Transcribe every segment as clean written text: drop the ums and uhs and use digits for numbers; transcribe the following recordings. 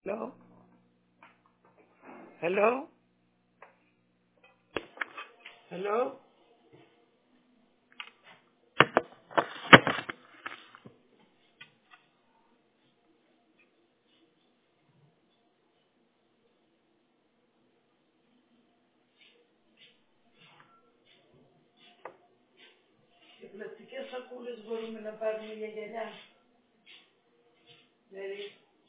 Hello? Hello? Hello? Σε πλαστικές σακούλες μπορούμε να πάρουμε για γυαλιά. Δηλαδή,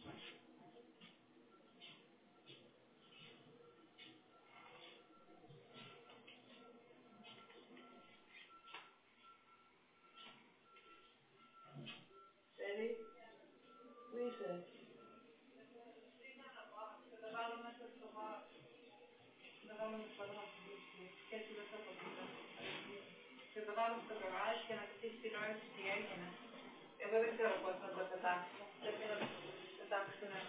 πού είσαι? Και το βάλω στο garage και να χτίσει την ώρα της τι έγινε. Εγώ δεν ξέρω πώς να το πετάξω. Πρέπει να το πετάξω ένα.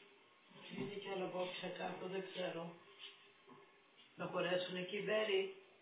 Είναι κι άλλα μπόξια κάτω, δεν ξέρω. Θα χωρέσουν εκεί, Μπέρι.